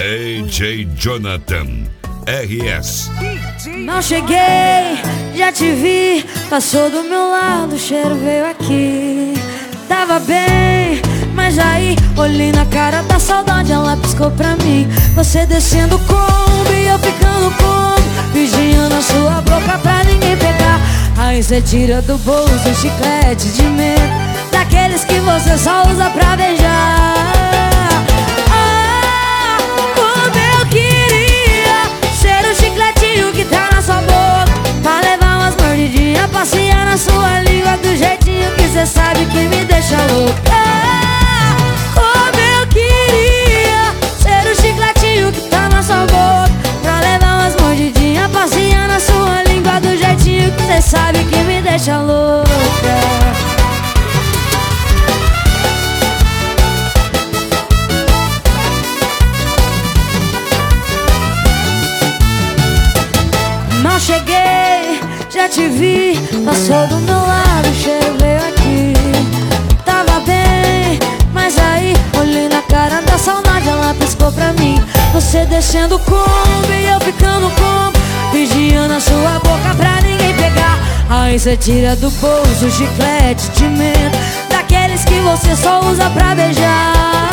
DJ Jonathan RS. Não cheguei, já te vi, passou do meu lado, o cheiro veio aqui. Tava bem, mas aí olhei na cara da saudade, ela piscou pra mim. Você descendo como e eu ficando como, vigiando a sua boca pra ninguém pegar. Aí cê tira do bolso um chiclete de menta, daqueles que você só usa pra beijar. Ah, como eu queria ser o chicletinho que tá na sua boca, pra levar umas mordidinhas, passear na sua língua do jeitinho que cê sabe que me deixa louca. Ah, como eu queria ser o chicletinho que tá na sua boca, pra levar umas mordidinhas, passear na sua língua do jeitinho que cê sabe que me deixa louca. Não cheguei, já te vi, passou do meu lado, o cheiro veio aqui. Tava bem, mas aí olhei na cara da saudade, ela piscou pra mim. Você descendo como e eu ficando como, vigiando a sua boca pra ninguém pegar. Aí cê tira do bolso o chiclete de menta, daqueles que você só usa pra beijar.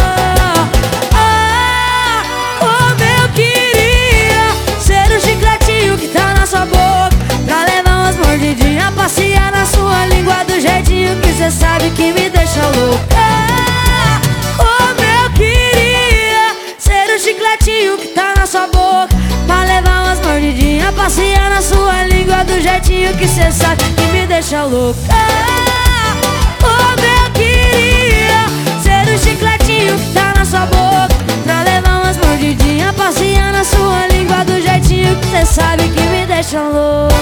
Ah, como eu queria ser o chicletinho que tá na sua boca, pra levar umas mordidinhas, passear na sua língua do jeitinho que cê sabe que me deixa louca. Ah, como eu queria ser o chicletinho que tá na sua boca, pra levar umas mordidinhas, passear na sua língua do jeitinho que cê sabe que me deixa louca. Ah, como eu queria ser o chicletinho que tá na sua boca, pra levar umas mordidinhas, passear na sua língua do jeitinho que cê sabe que me deixa louca.